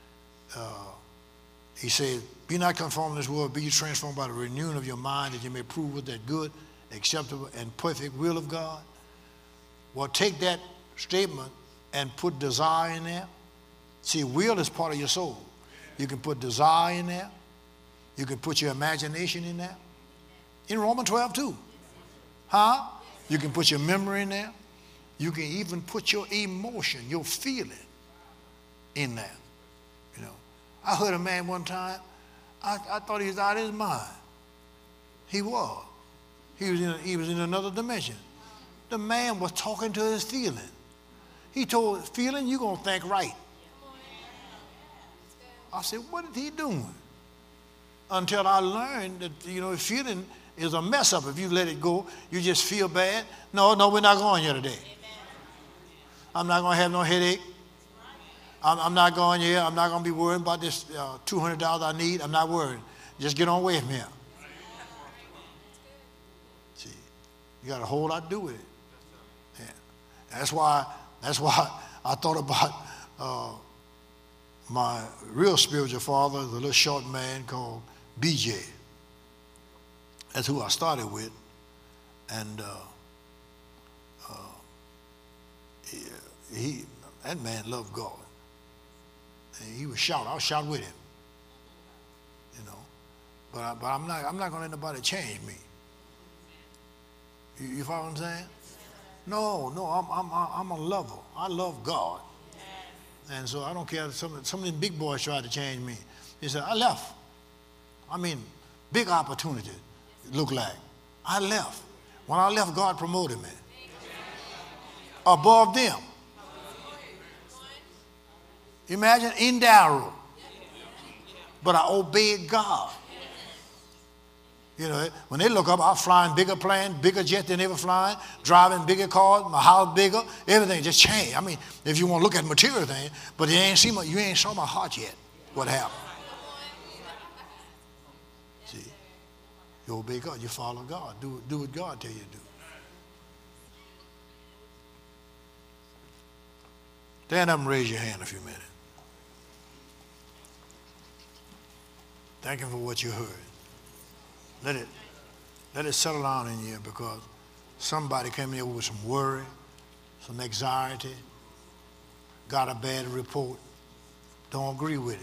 he said, be not conformed to this world, be transformed by the renewing of your mind, that you may prove what that good, acceptable, and perfect will of God. Well, take that statement and put desire in there. See, will is part of your soul. You can put desire in there. You can put your imagination in there. In Romans 12 too. Huh? You can put your memory in there. You can even put your emotion, your feeling in there. You know, I heard a man one time, I thought he was out of his mind. He was. He was in another dimension. The man was talking to his feeling. He told feeling, you're going to think right. I said, what is he doing? Until I learned that, feeling is a mess up. If you let it go, you just feel bad. No, we're not going here today. I'm not going to have no headache. I'm not going here. I'm not going to be worried about this $200 I need. I'm not worried. Just get on with me here. See, you got a whole lot to do with it. Yeah. That's why I thought about my real spiritual father, the little short man called BJ. That's who I started with. And that man loved God. And he was shouting. I was shouting with him. But I'm not going to let nobody change me. You follow what I'm saying? No, I'm a lover. I love God. And so I don't care if some of them big boys tried to change me. He said, I left. I mean, big opportunity, it looked like. I left. When I left, God promoted me. Above them. Imagine in Darrow. But I obeyed God. When they look up, I'm flying bigger plane, bigger jet than ever flying, driving bigger cars, my house bigger, everything just changed. I mean, if you want to look at material things, but you ain't saw my heart yet. What happened? See, you obey God, you follow God, do what God tell you to do. Stand up and raise your hand a few minutes. Thank Him for what you heard. Let it settle down in you, because somebody came here with some worry, some anxiety, got a bad report, don't agree with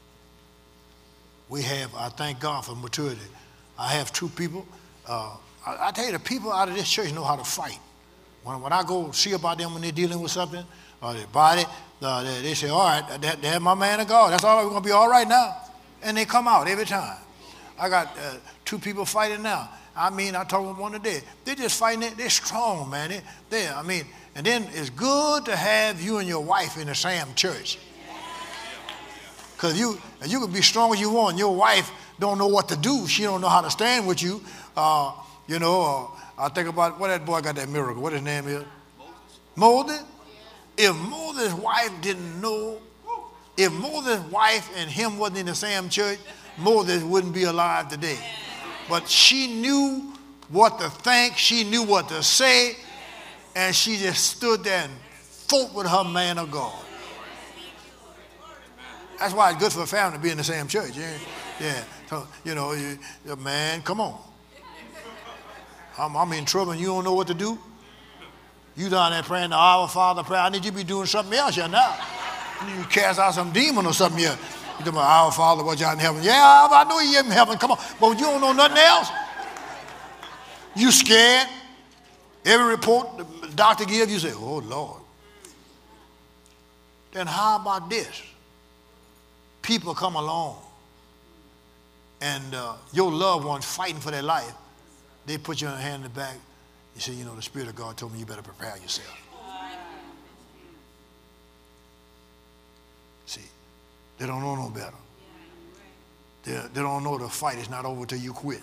it. I thank God for maturity. I have two people. I tell you, the people out of this church know how to fight. When I go see about them when they're dealing with something, or their body, they say, all right, that's my man of God. That's all right, we're going to be all right now. And they come out every time. I got two people fighting now. I talked with one today. They're just fighting it. They're strong, man. And then it's good to have you and your wife in the same church. Because you can be strong as you want, and your wife don't know what to do. She don't know how to stand with you. I think about what that boy got that miracle. What his name is? Moses. If Moses' wife didn't know If Moses' wife and him wasn't in the same church, Moses wouldn't be alive today. But she knew what to think, she knew what to say, and she just stood there and fought with her man of God. That's why it's good for a family to be in the same church. Yeah. So, you know, man, come on. I'm in trouble and you don't know what to do. You down there praying the Our Father prayer. I need you to be doing something else here now. You cast out some demon or something here. You talking about Our Father, what y'all in heaven? Yeah, I know you're in heaven. Come on. But you don't know nothing else. You scared. Every report the doctor gives you say, oh, Lord. Then how about this? People come along and your loved ones fighting for their life. They put your hand in the back. You say, you know, the Spirit of God told me you better prepare yourself. See, they don't know no better. They don't know the fight is not over till you quit.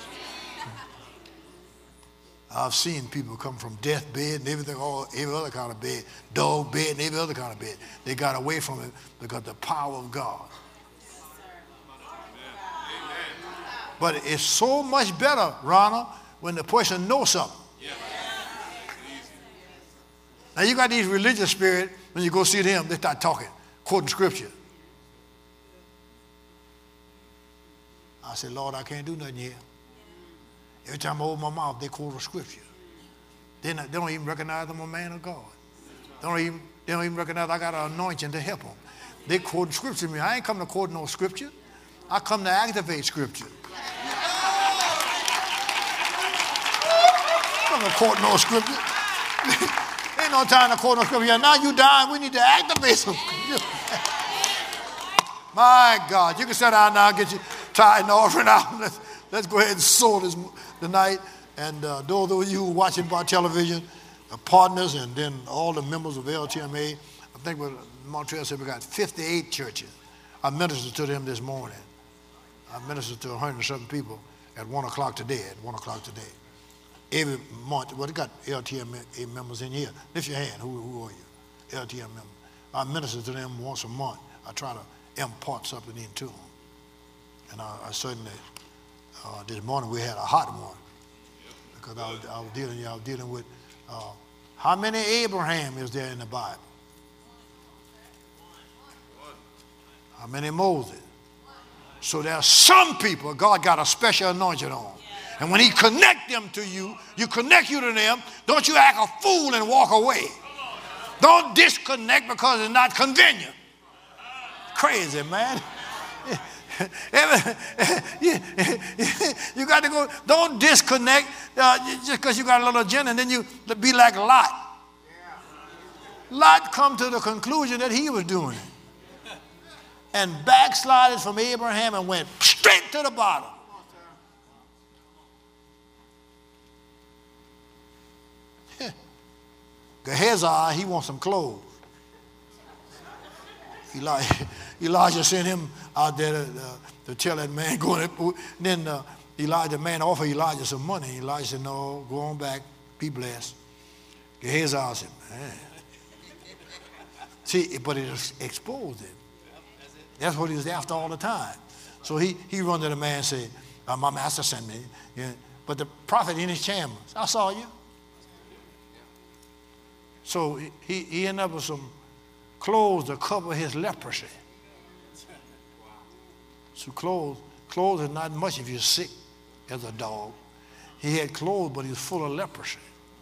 I've seen people come from deathbed and everything, every other kind of bed, dog bed and every other kind of bed. They got away from it because the power of God. But it's so much better, Ronald, when the person knows something. Now you got these religious spirits, when you go see them, they start talking, quoting scripture. I said, Lord, I can't do nothing here. Every time I open my mouth, they quote a scripture. They don't even recognize I'm a man of God. They don't even recognize I got an anointing to help them. They quote scripture to me. I ain't come to quote no scripture. I come to activate scripture. I'm not quote no scripture. Ain't no time to quote no scripture. Now you dying, we need to activate some scripture. My God, you can sit down now and get your tithe and offering out. Let's go ahead and sow this tonight. And those of you watching by television, partners, and then all the members of LTMA, I think Montreal said we got 58 churches. I ministered to them this morning. I ministered to 107 people at 1 o'clock today, Every month, well, they got LTMA members in here. Lift your hand, who are you? LTM members. I minister to them once a month. I try to impart something into them. And I certainly, this morning we had a hot one. Because I was dealing with, how many Abraham is there in the Bible? How many Moses? So there are some people God got a special anointing on. And when he connect them to you, connect you to them, don't you act a fool and walk away. Don't disconnect because it's not convenient. Crazy, man. You got to go, don't disconnect just because you got a little agenda and then you be like Lot. Lot come to the conclusion that he was doing it. And backslided from Abraham and went straight to the bottom. Gehazi, he wants some clothes. Elijah sent him out there to tell that man, go in. Then the man offered Elijah some money. Elijah said, no, go on back, be blessed. Gehazi said, man. See, but it exposed him. That's what he was after all the time. So he run to the man and said, my master sent me. Yeah. But the prophet in his chambers, I saw you. So he ended up with some clothes to cover his leprosy. So clothes is not much if you're sick as a dog. He had clothes, but he was full of leprosy.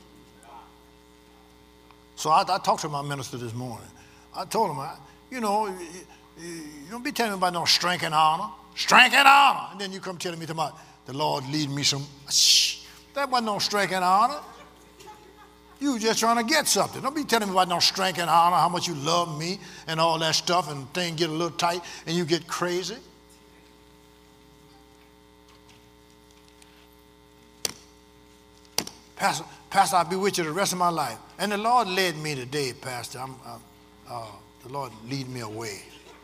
So I talked to my minister this morning. I told him, you don't be telling me about no strength and honor. Strength and honor. And then you come telling me about the Lord lead me some. Shh, that wasn't no strength and honor. You were just trying to get something. Don't be telling me about no strength and honor, how much you love me and all that stuff, and things get a little tight and you get crazy. Pastor, I'll be with you the rest of my life. And the Lord led me today, Pastor. The Lord lead me away.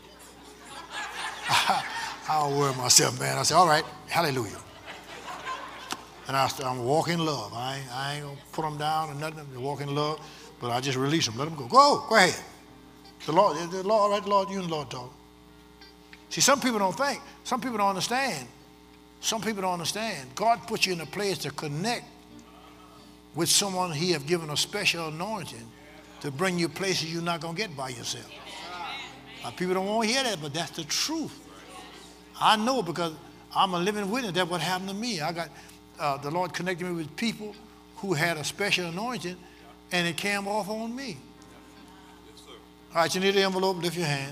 I'll worry myself, man. I said, all right, hallelujah. And I'm walking in love. I ain't going to put them down or nothing. I'm walking in love, but I just release them. Let them go. Go ahead. The Lord, all right, Lord, you and the Lord talk. See, some people don't think. Some people don't understand. Some people don't understand. God put you in a place to connect with someone He have given a special anointing to bring you places you're not going to get by yourself. People don't want to hear that, but that's the truth. I know because I'm a living witness. That's what happened to me. I got the Lord connected me with people who had a special anointing, and it came off on me. All right, you need the envelope. Lift your hand.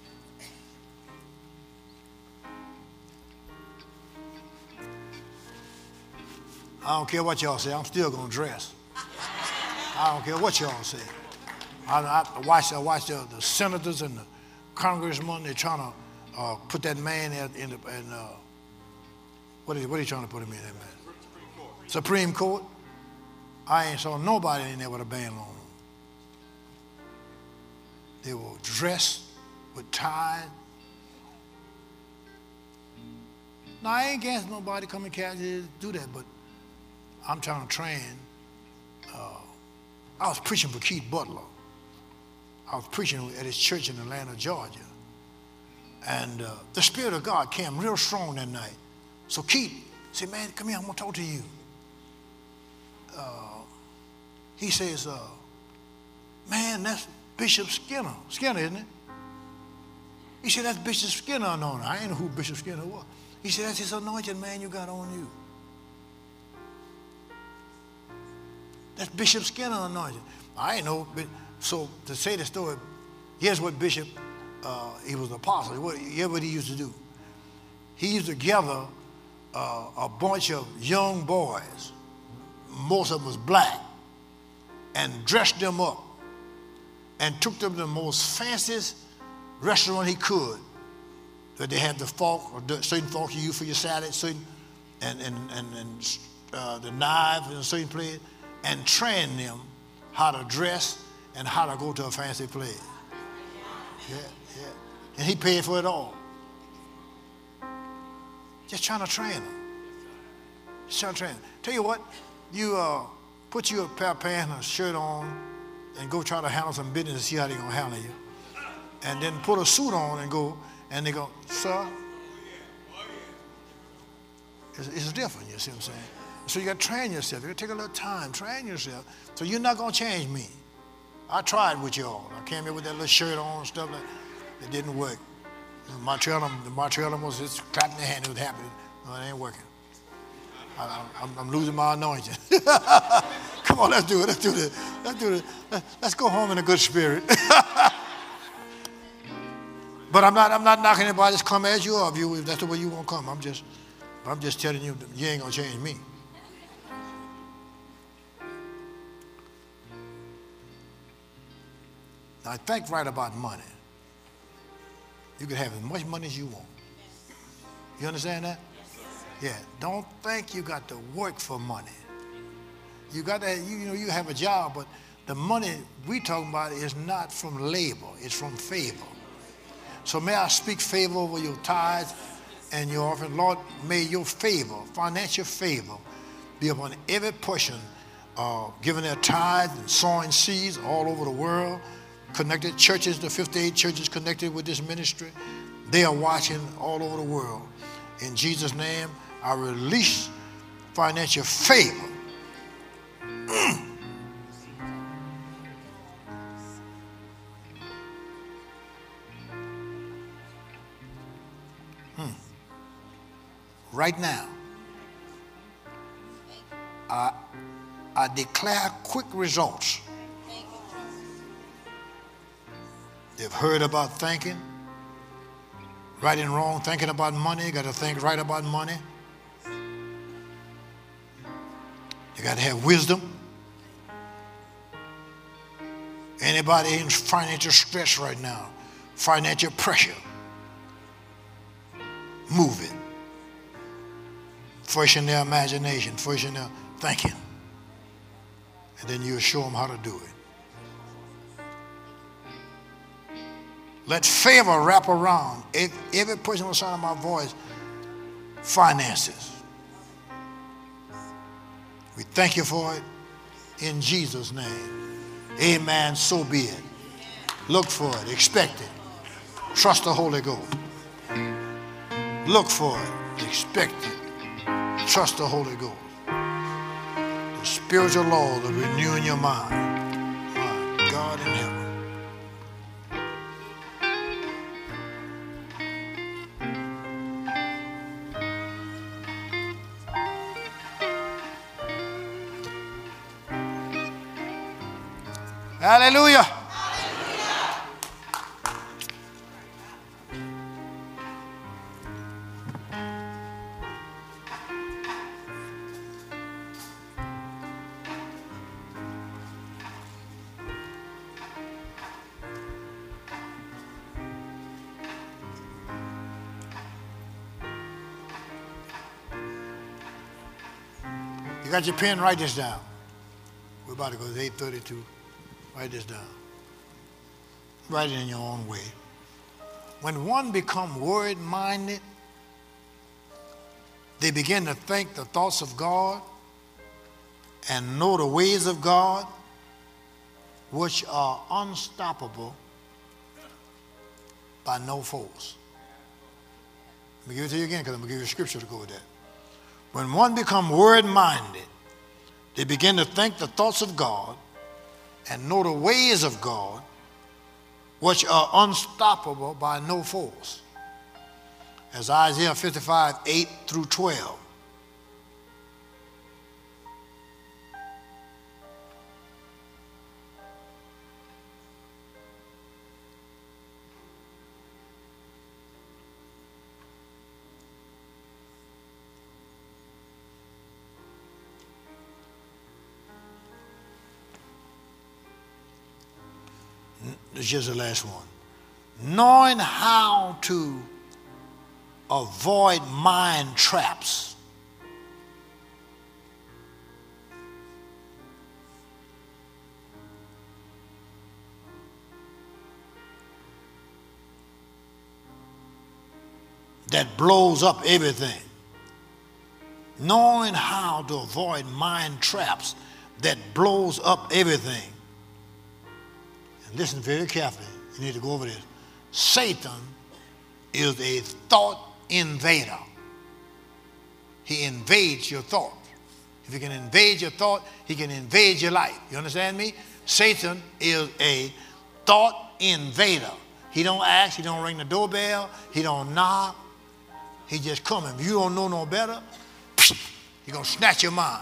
I don't care what y'all say. I'm still going to dress. I don't care what y'all say. I watch the senators and the congressmen. They're trying to put that man in what are you trying to put him in, that man? Supreme Court. I ain't saw nobody in there with a band on them. They were dressed with ties. Now, I ain't against nobody coming to do that, but I'm trying to train. I was preaching for Keith Butler. I was preaching at his church in Atlanta, Georgia. And the Spirit of God came real strong that night. So Keith said, man, come here, I'm going to talk to you. He says, man, that's Bishop Skinner. Skinner, isn't it? He said, that's Bishop Skinner anointed. I ain't know who Bishop Skinner was. He said, that's his anointed man you got on you. That's Bishop Skinner anointed. I ain't know. So to say the story, here's what Bishop, he was an apostle. Here's what he used to do. He used to gather a bunch of young boys, most of them was black, and dressed them up and took them to the most fanciest restaurant he could. That they had the fork, or the certain fork you use for your salad, certain, and the knife in a certain place, and train them how to dress and how to go to a fancy place. Yeah. And he paid for it all. Just trying to train them. Just trying to train them. Tell you what, you put you a pair of pants and a shirt on and go try to handle some business and see how they're going to handle you. And then put a suit on and go, and they go, sir, it's different, you see what I'm saying? So you got to train yourself. You got to take a little time, train yourself. So you're not going to change me. I tried with y'all. I came here with that little shirt on and stuff like that. It didn't work. The Montreal was just clapping their hand. It was happy. No, it ain't working. I'm losing my anointing. Come on, let's do it. Let's go home in a good spirit. But I'm not knocking anybody. Just come as you are. If that's the way you want to come. I'm just telling you, you ain't gonna change me. Now, think right about money. You can have as much money as you want. You understand that? Yeah. Don't think you got to work for money. You got that. You have a job, but the money we talking about is not from labor. It's from favor. So may I speak favor over your tithes and your offering. Lord, may your favor, financial favor, be upon every person giving their tithes and sowing seeds all over the world. Connected churches, the 58 churches connected with this ministry, they are watching all over the world. In Jesus' name, I release financial favor. Right now, I declare quick results. They've heard about thinking, right and wrong, thinking about money. You got to think right about money. You got to have wisdom. Anybody in financial stress right now, financial pressure, move it. First in their imagination, first in their thinking. And then you'll show them how to do it. Let favor wrap around every person on the sound of my voice. Finances. We thank you for it in Jesus' name. Amen. So be it. Look for it. Expect it. Trust the Holy Ghost. Look for it. Expect it. Trust the Holy Ghost. The spiritual laws of renewing your mind. My God in heaven. Hallelujah. You got your pen? Write this down. We're about to go to 8:32. Write this down. Write it in your own way. When one becomes word-minded, they begin to think the thoughts of God and know the ways of God, which are unstoppable by no force. Let me give it to you again because I'm going to give you a scripture to go with that. When one becomes word-minded, they begin to think the thoughts of God and know the ways of God, which are unstoppable by no force. As Isaiah 55, 8 through 12. It's just the last one. Knowing how to avoid mind traps. That blows up everything. Knowing how to avoid mind traps that blows up everything. Listen very carefully. You need to go over this. Satan is a thought invader. He invades your thought. If he can invade your thought, he can invade your life. You understand me? Satan is a thought invader. He don't ask. He don't ring the doorbell. He don't knock. He just coming. If you don't know no better, he's going to snatch your mind.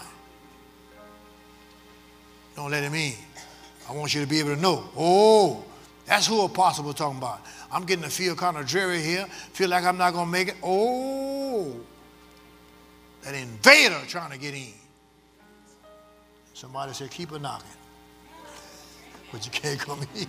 Don't let him in. I want you to be able to know, oh, that's who Apostle was talking about. I'm getting to feel kind of dreary here, feel like I'm not going to make it. Oh, that invader trying to get in. Somebody said, keep a knocking, but you can't come in.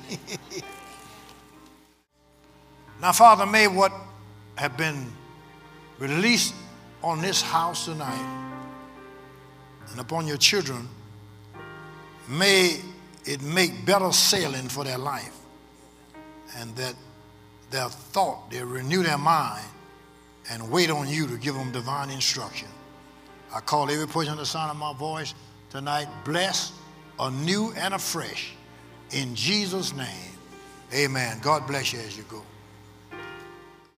Now, Father, may what have been released on this house tonight and upon your children, may it make better sailing for their life, and that their thought, they renew their mind and wait on you to give them divine instruction. I call every person under the sound of my voice tonight blessed, anew and afresh. In Jesus' name, amen. God bless you as you go.